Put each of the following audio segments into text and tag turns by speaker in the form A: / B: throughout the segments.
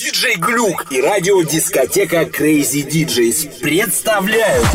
A: Диджей Глюк и радиодискотека Crazy DJs представляют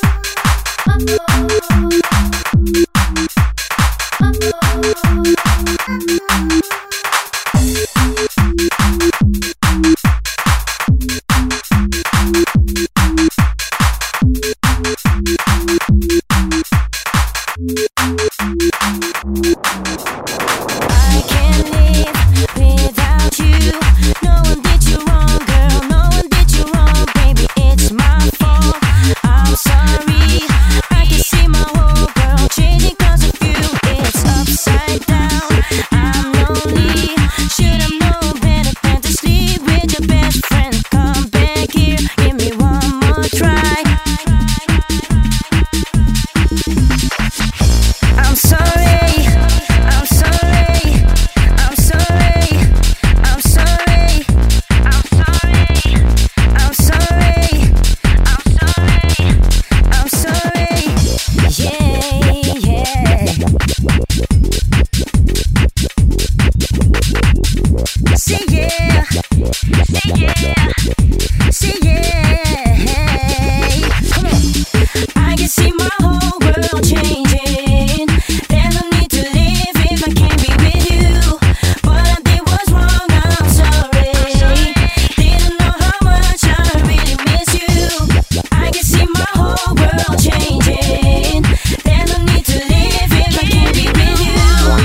B: Oh,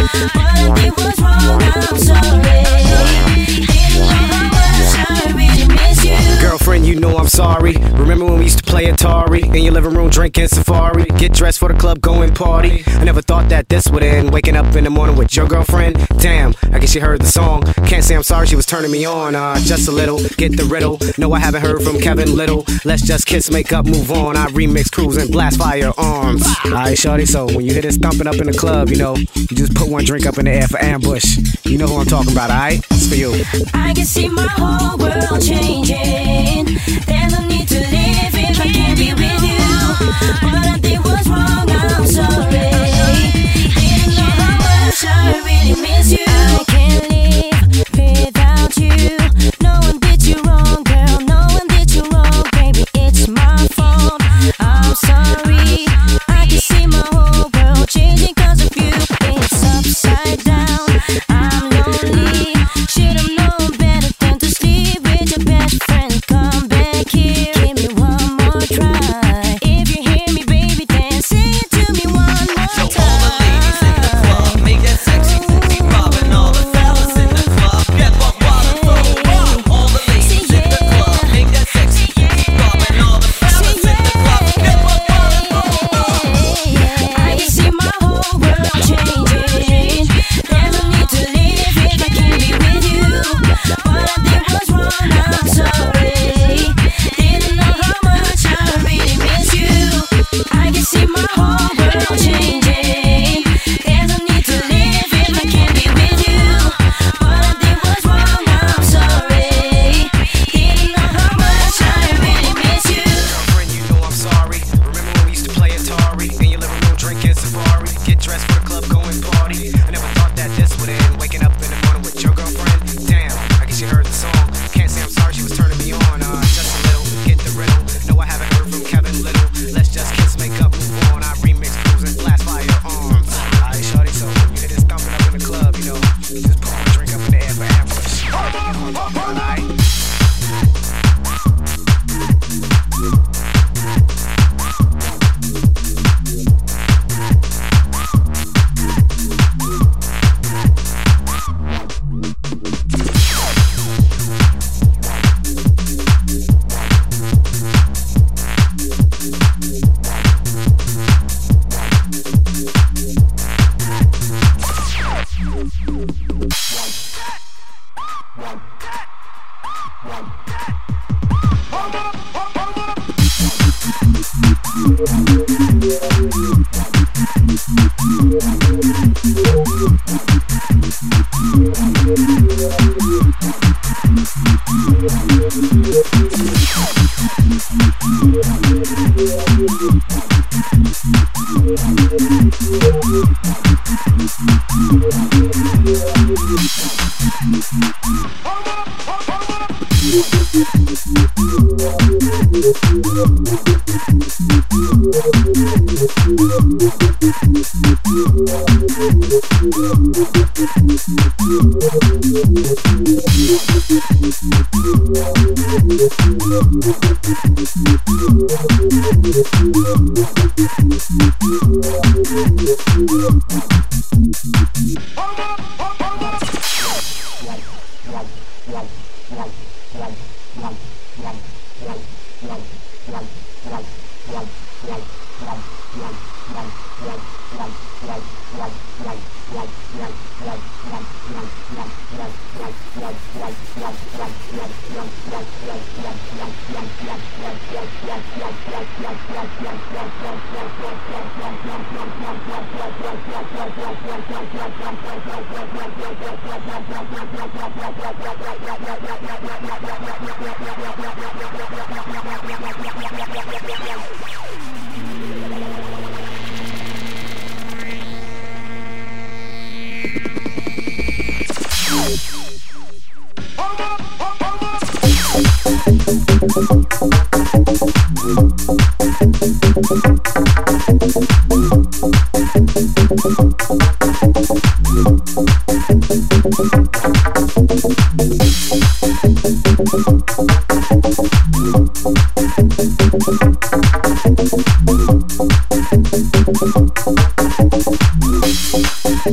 B: What I did was wrong, I'm sorry. Didn't know how much I really miss you.
C: Girlfriend, you know I'm sorry. Remember when we used to play Atari in your living room, drinking Safari, get dressed for the club, going party? I never thought that this would end. Waking up in the morning with your girlfriend. Damn, I guess you heard the song. Can't say I'm sorry, she was turning me on. Just a little, get the riddle. No, I haven't heard from Kevin Little. Let's just kiss, make up, move on. I remix, cruise, and blast firearms. Alright, shorty, so when you hear this thumping up in the club, you know, you just put one drink up in the air for ambush. You know who I'm talking about, alright? It's for you.
B: I can see my whole world changing. There's no need to live if I can't be with you. What I did was wrong, I'm sorry. Didn't know how much I really miss you. I can't live without you. No one did you wrong, girl. No one did you wrong, baby. It's my fault. I'm sorry. I can see my whole world changing 'cause of you. It's upside down. I'm lonely. Should've known better than to sleep with your best friend. Come back here, give me one more try. If you hear me, baby, then say it to me one more time.
D: So all the ladies in the club, make that sexy booty poppin'. All the fellas in the club, get what water throw. All the ladies in the club, make that sexy booty poppin'. All the fellas in the club, get what water throw.
B: I can see my whole world changing. There's no need to live if I can't be with you. What I did was wrong, I'm sorry. Didn't know how much I really miss you. I can see my whole world changing. There's no need to live if I can't be with you. What I did was wrong, I'm sorry. Didn't know how much I really miss you.
C: Girlfriend, you know I'm sorry. Remember when we used to play Atari in your living room, drinking Safari, get dressed for the club, going party? I never thought that this would end. Waking up in the morning with your girlfriend. Damn, I guess you heard the song. Can't say I'm sorry, she was turning me on. Just a little, get the riddle. No, I haven't heard from Kevin Little. Let's just kiss, make up, move on. I remix, cruise, and blast firearms. Alright, shorty, so when you hear this thumping up in the club, you know, you just put one drink up in the air for ambush. You know what I'm talking about, alright?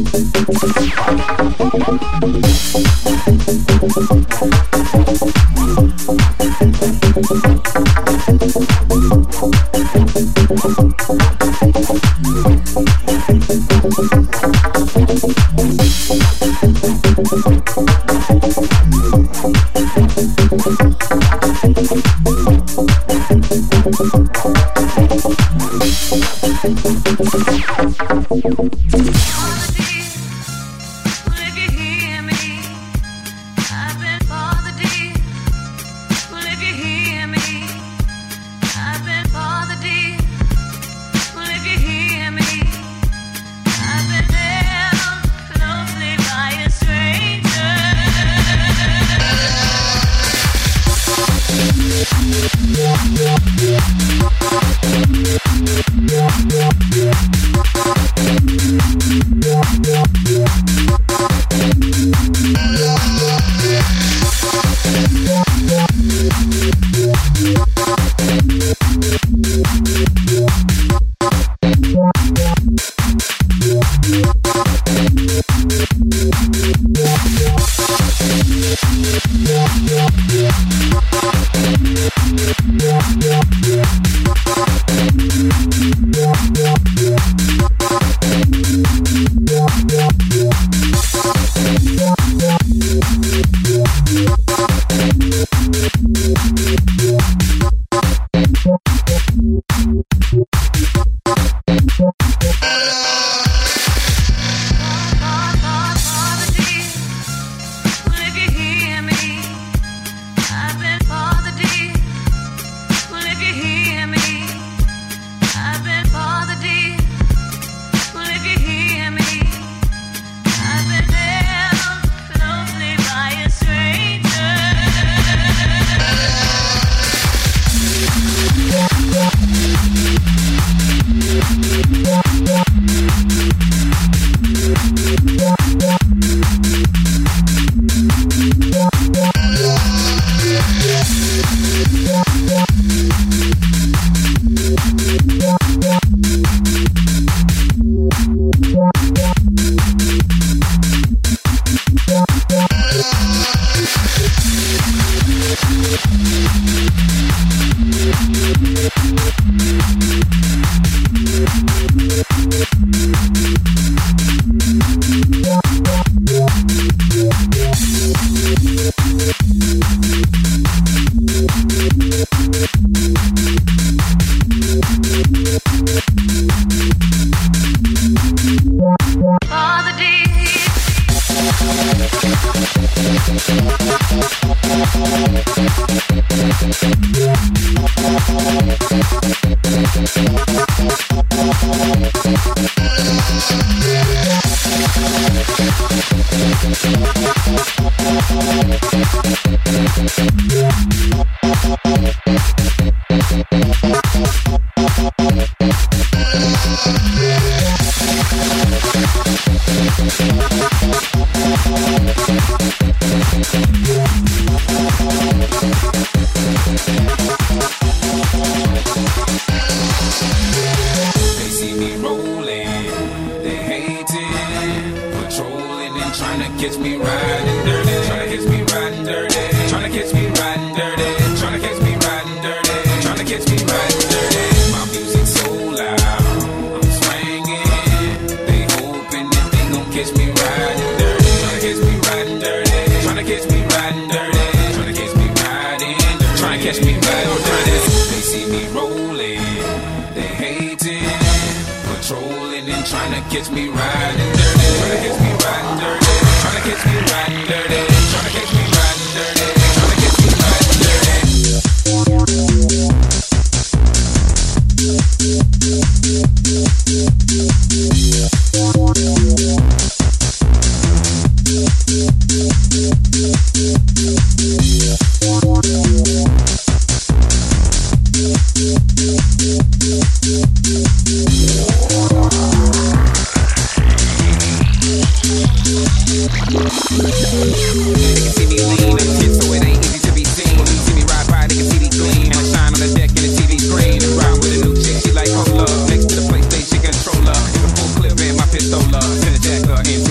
E: pistola, send a jacker in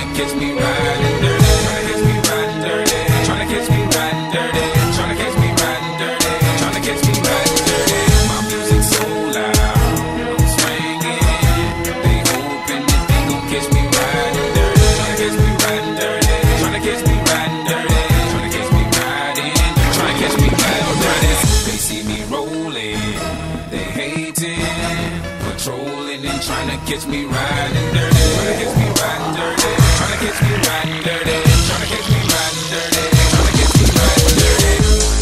E: tryna catch me riding dirty, tryna catch me riding dirty, tryna catch me riding dirty, tryna catch me riding dirty, tryna catch me riding dirty. My music so loud, I'm swinging. They hoping that they gon' catch me riding dirty, tryna catch me riding dirty, tryna catch me riding dirty, tryna catch me riding, tryna catch me riding dirty. They see me rolling, they hating, patrolling and tryna catch me riding dirty, tryna catch me riding dirty, tryna catch me riding dirty, tryna catch me riding dirty, tryna catch me riding dirty.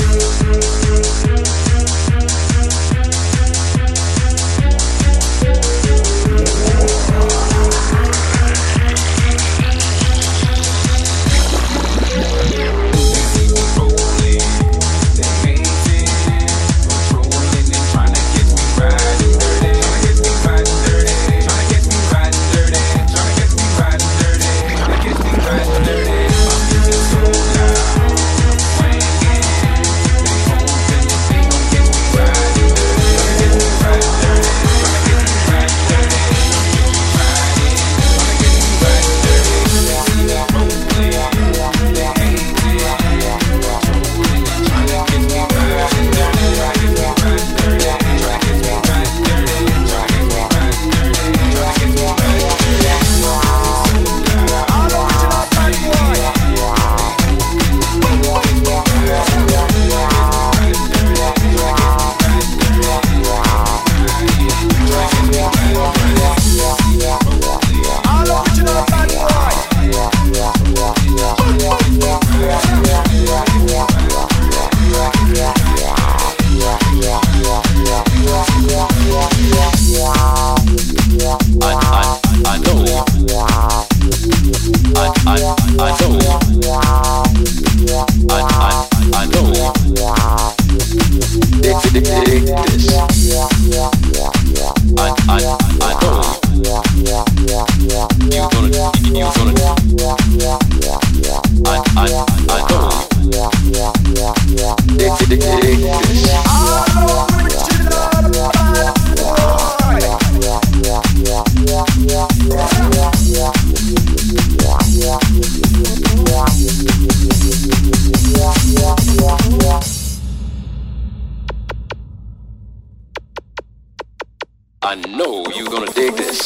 F: I know you're gonna dig this.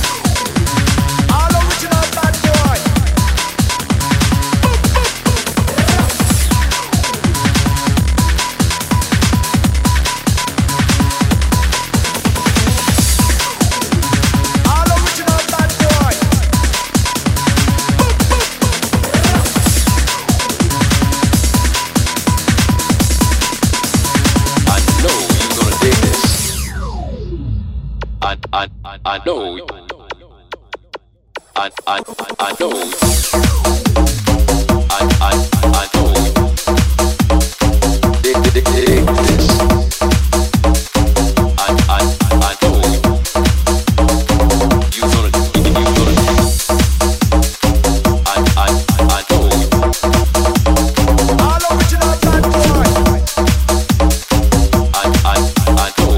F: I know. I know. Dig this. I know. You gonna. I know.
G: All original bad boy.
F: I know.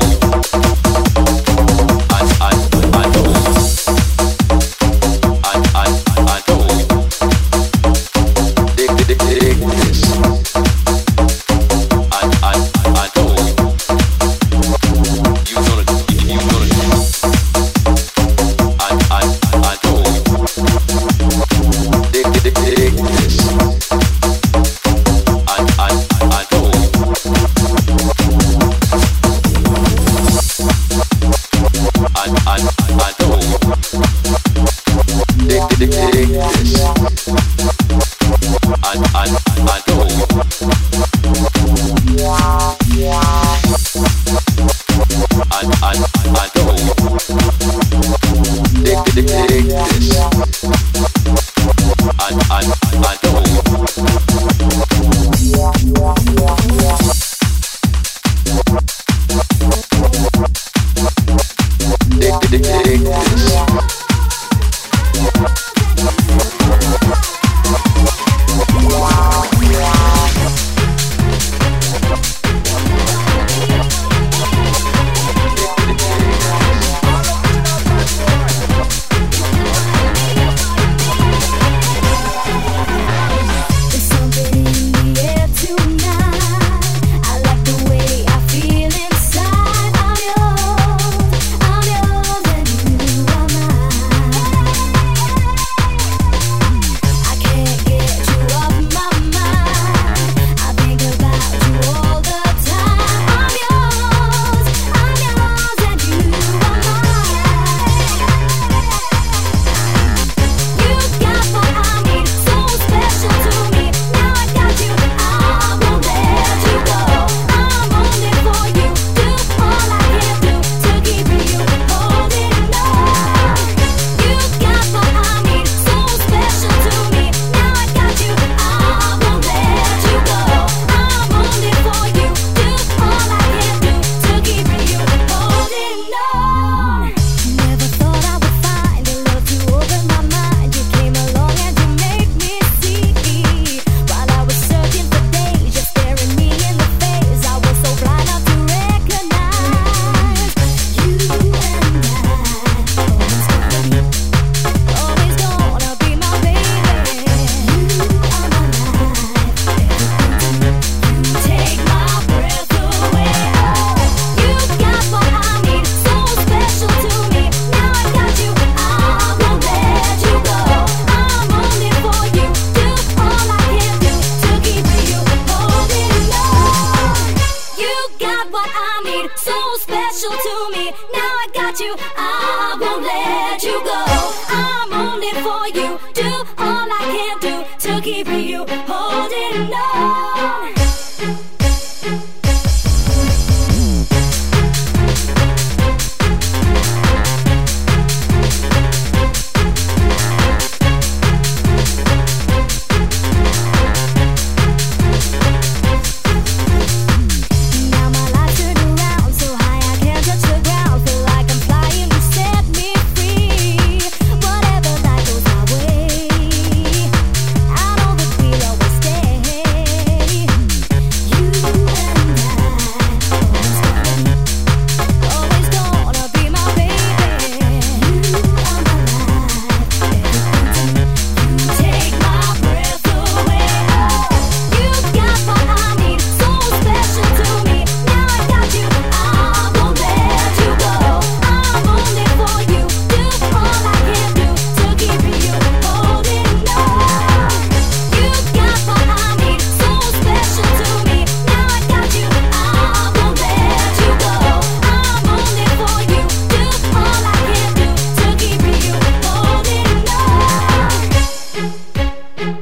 B: all I can do to keep you holding on. Now my life turned around so high I can't touch the ground. Feel like I'm flying, you set me free. Whatever that goes my way, I know that we'll always stay. You and I, always gonna be my baby. You are my life, everything to me. You take my breath away. You got what I need, so special to me. Now I got you, I won't let you go. I'm only for you, do all I can do to keep you holding on. You got what I need, so special to me. Now I got you, I won't let you go. I'm only for you, do all I can do to keep you holding on.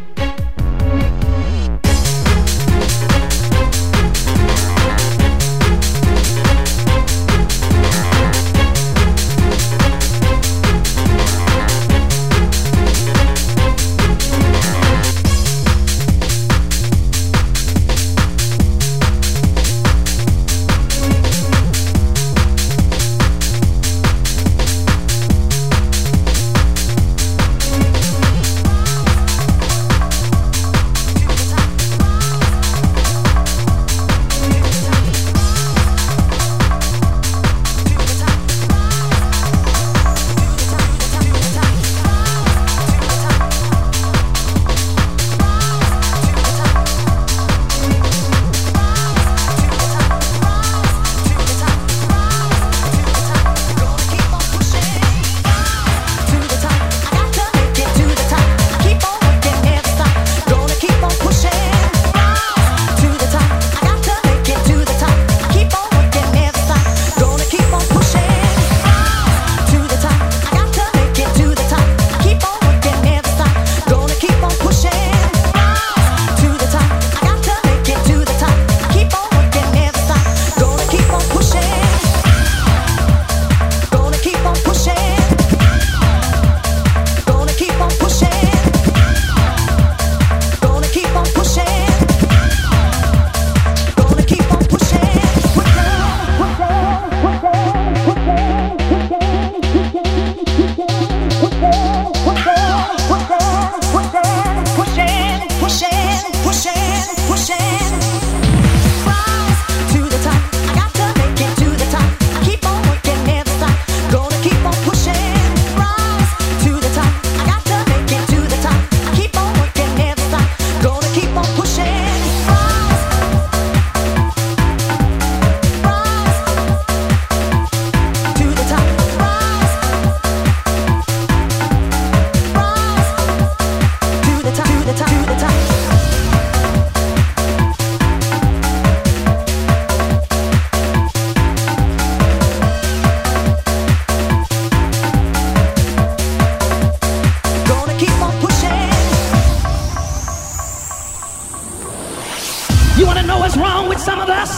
H: You wanna know what's wrong with some of us?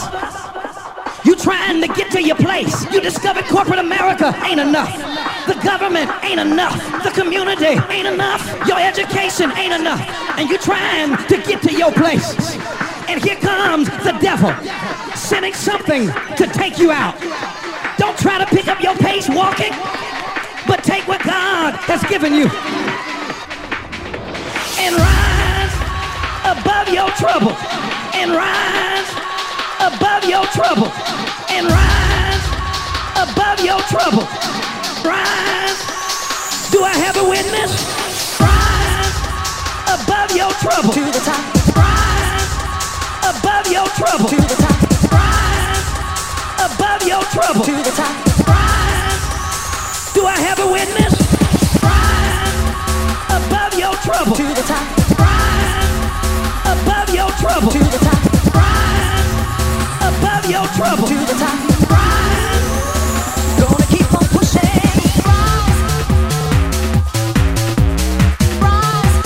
H: You trying to get to your place. You discovered corporate America ain't enough. The government ain't enough. The community ain't enough. Your education ain't enough. And you trying to get to your place. And here comes the devil, sending something to take you out. Don't try to pick up your pace walking, but take what God has given you. And rise above your trouble. And rise above your trouble. And rise above your trouble. Rise. Do I have a witness? Rise above your trouble.
I: To the top.
H: Rise above your trouble.
I: To the top.
H: Rise above your trouble.
I: To the top.
H: Rise. Do I have a witness? Rise above your trouble.
I: To the top.
H: Rise above your trouble.
I: To the top.
H: Rise above your trouble.
I: To the top.
H: Rise.
I: Gonna keep on pushing. Rise. Rise.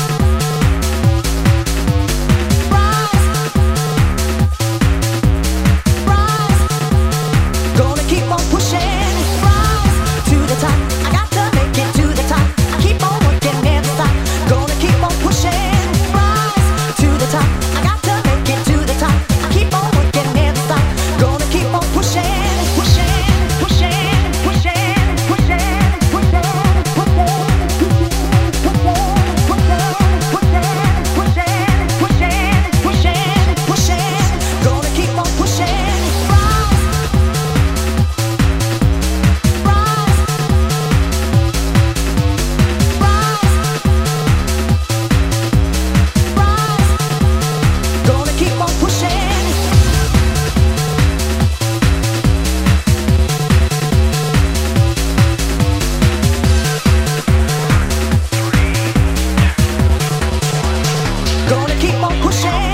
I: Gonna keep on pushing.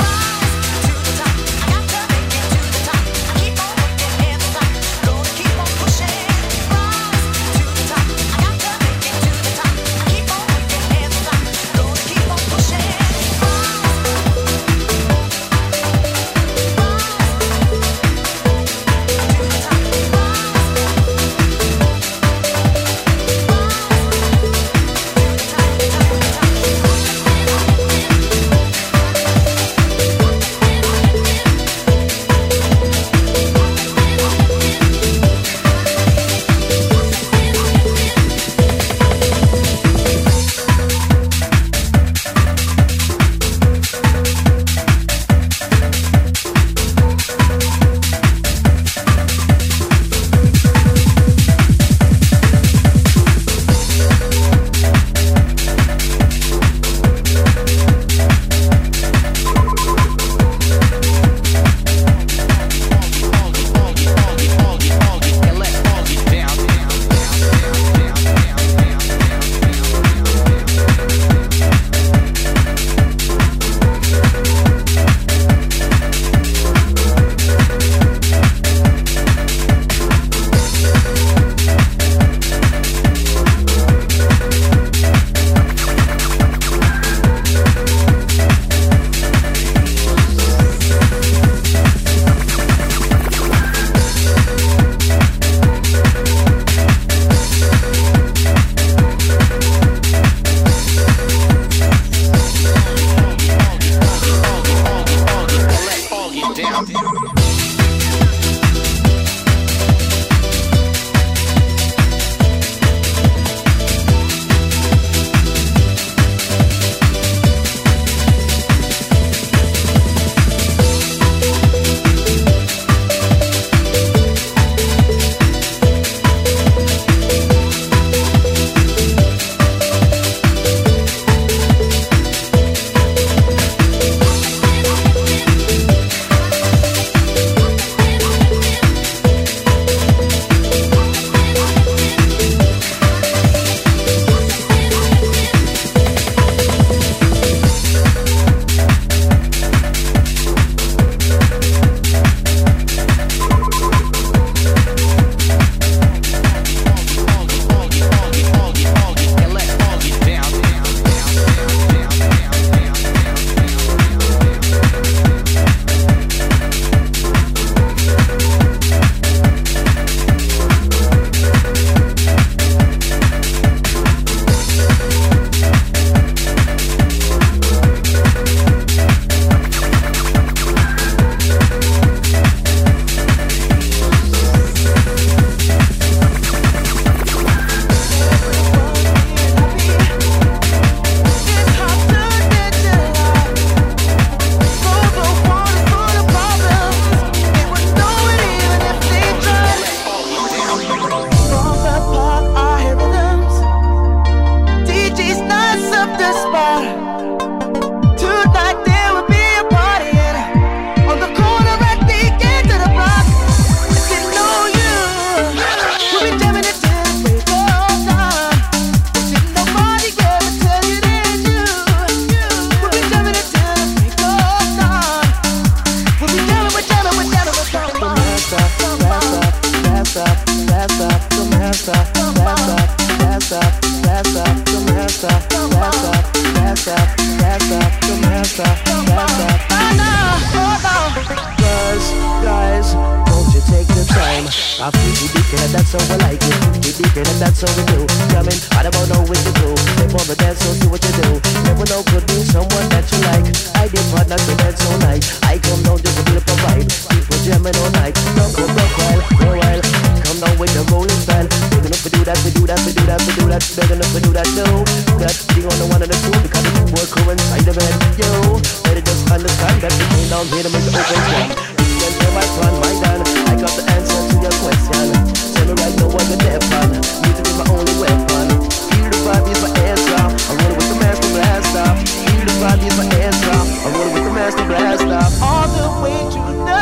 J: I feel we deep and that's how we like it. We deep and that's how we do. Coming, I don't know what to do. Step on the dance, so see what you do. Never know could be someone that you like. I did partner to dance all night. I come down just a bit of a vibe. People jamming all night. Don't go for a while. Come down with the rolling style. Big enough to do that, we do that, we do that, we do that. Big enough to do that, no. That being on the one and the two because the two boy crew inside the bed. Yo, better just understand that we came down here to make the open jam. You can tell my plan, my dad. I got the answer to your question. Tell me right now what the deaf on. Music is my only weapon. Feel the vibe is my answer. I'm rolling with the master blaster. Feel the vibe is my answer. I'm rolling with the master blaster.
I: All the way to the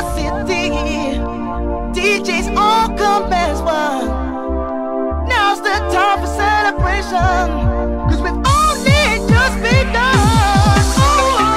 I: city, DJs all come as one. Now's the time for celebration, 'cause we've only just begun. Ooh.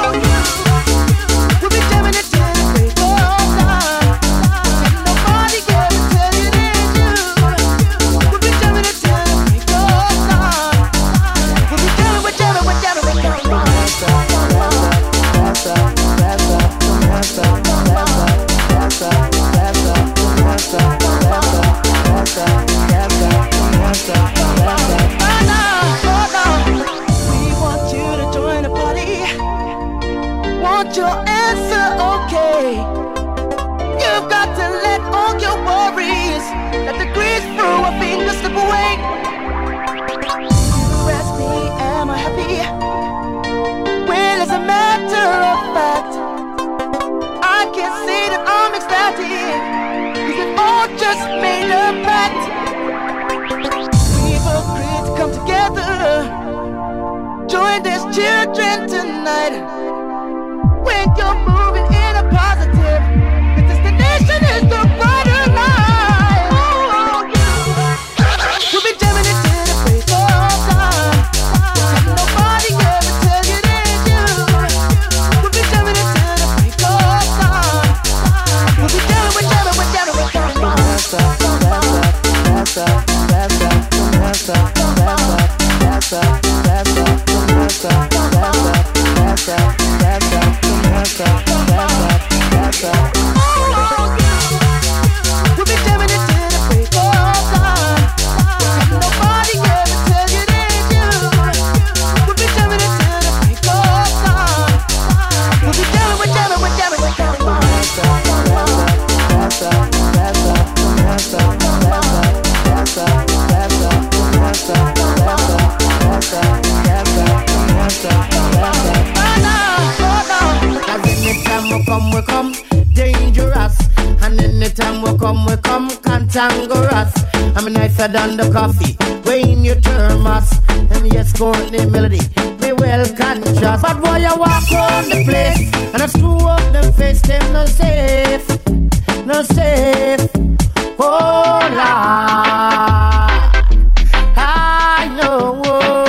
I: want your answer, okay. You've got to let all your worries, let the grease through a finger slip away. You ask me, am I happy? Well, as a matter of fact, I can't say that I'm ecstatic, 'cause we've all just made a pact. We've agreed to come together, join these children tonight. When you're moving in a positive, the destination is the brighter light. We'll be jamming it till the break of dawn. Nobody ever tell you it ain't you. We'll be jamming it till the break of dawn. We'll be jamming, we're jamming, we're jamming, we're jamming. We'll be jamming it till the break of dawn. Nobody ever tell you it ain't you. We'll be jamming it till the break of dawn. We'll be jamming, we're jamming, we're jamming, we're jamming.
J: We come dangerous, and anytime we come cantankerous. I'm nicer than the coffee, when you thermos. And yes, Courtney Melody, me well conscious. But boy, you walk around the place, and I screw up them face, them no safe, no safe. Oh, Lord, I know.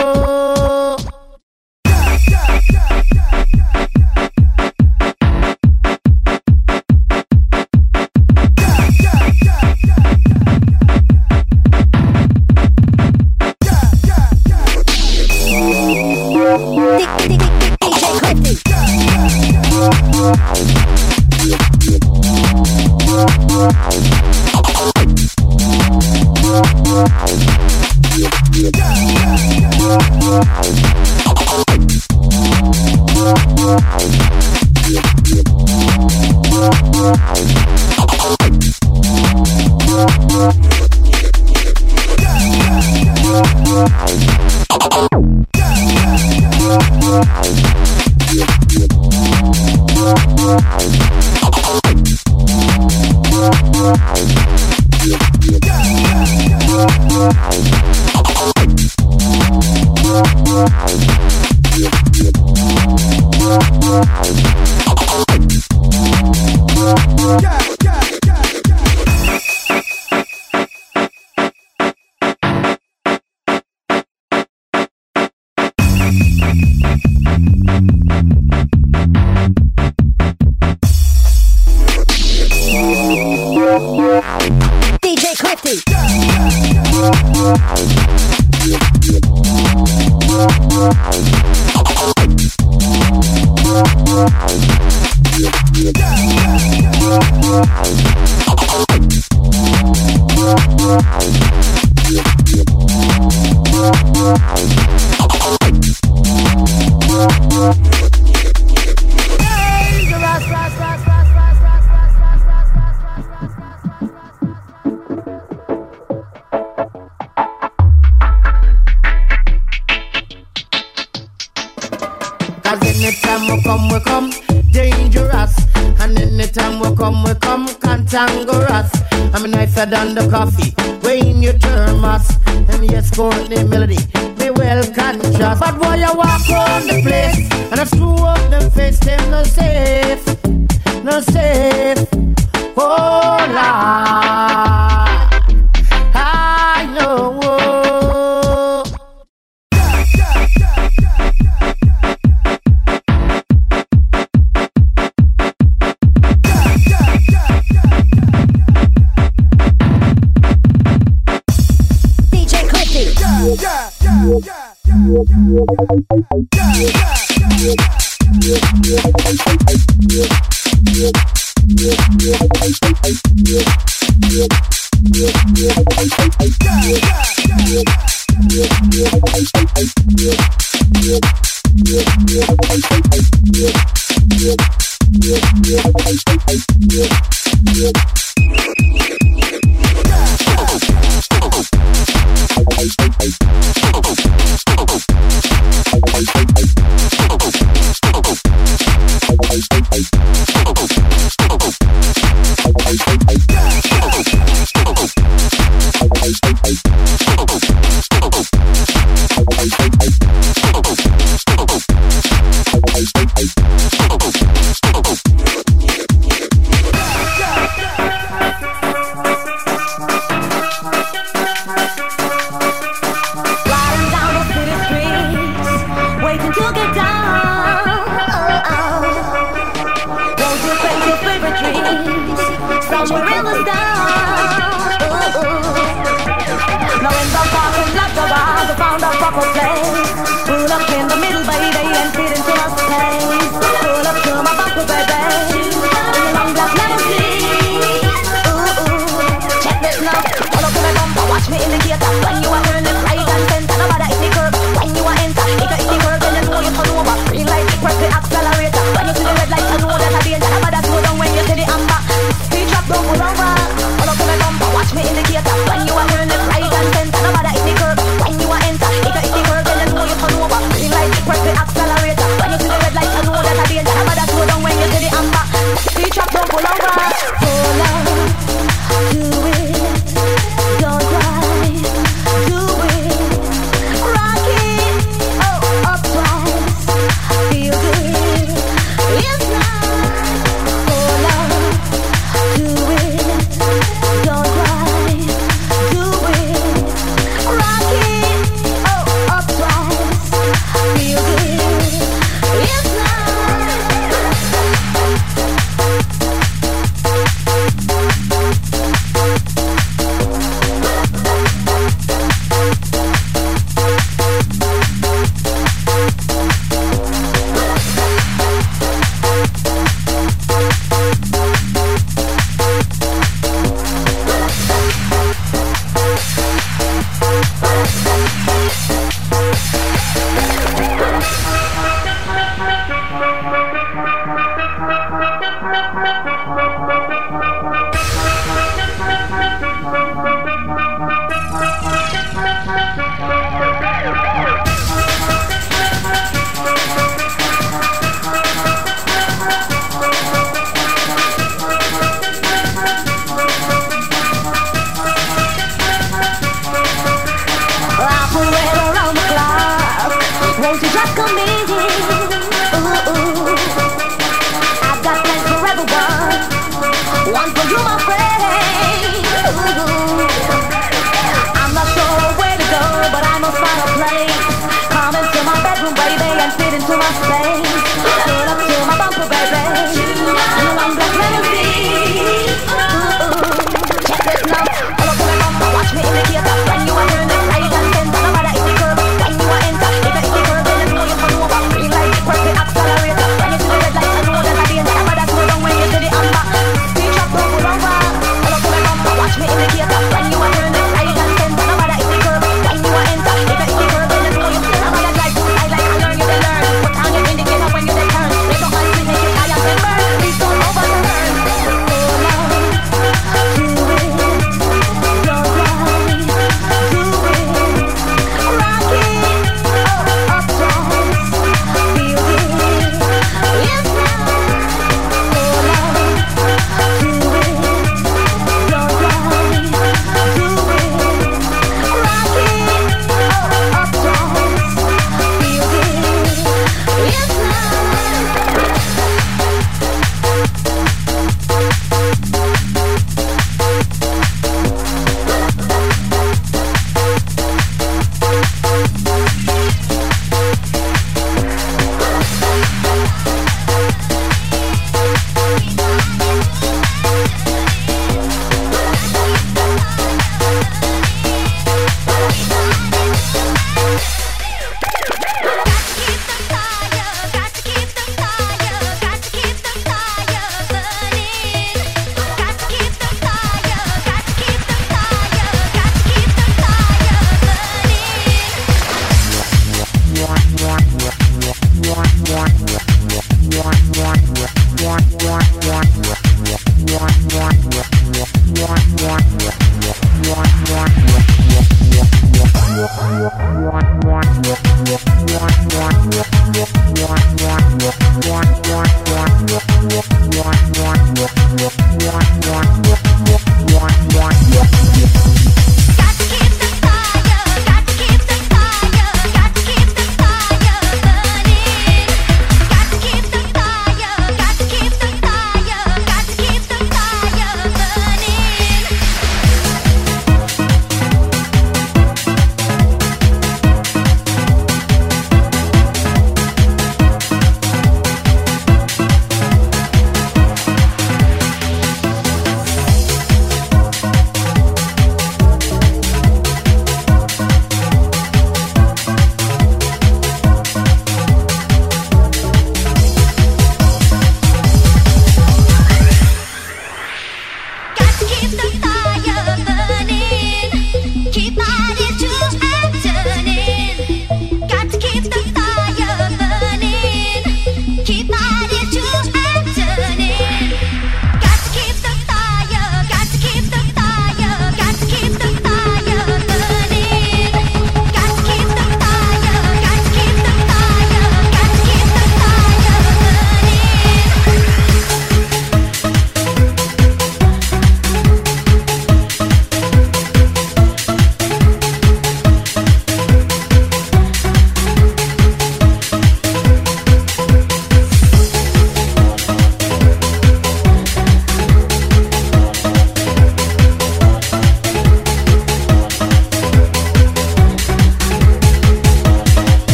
J: we come dangerous. And anytime we come cantankerous. I'm nicer than the coffee when you thermos. And yes, Courtney Melody, me well conscious. But boy, you walk around the place and I screw up them face, them no safe, no safe. Oh, Lord, I know.
B: Yeah. Riding down the city streets, waiting to get down. Won't you face your favorite dreams somewhere in the town? Now in the parking lot of ours, I found a proper place. Pull up in the middle, baby, and fit into my space.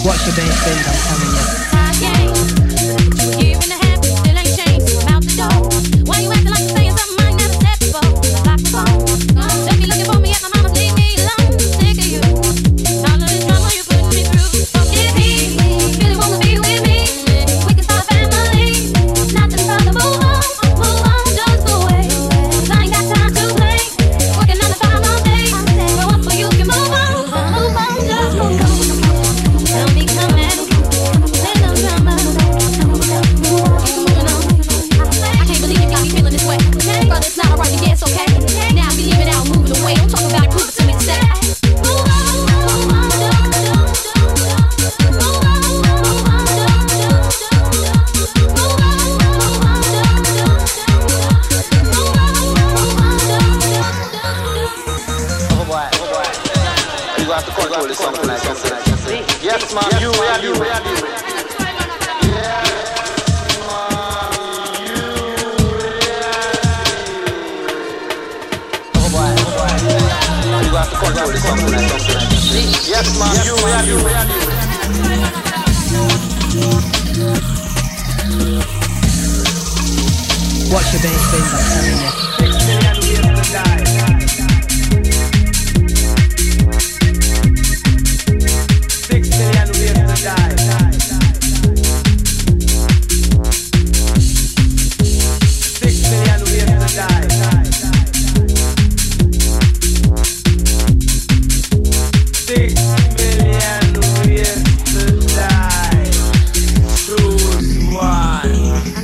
H: Watch your bass, baby, I'm telling you. Watch your bass, baby, I'm telling you.
G: 6 million ways to die. 6 million ways to die. 6 million ways to die. 6 million ways to die. Choose one.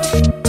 B: Thank you.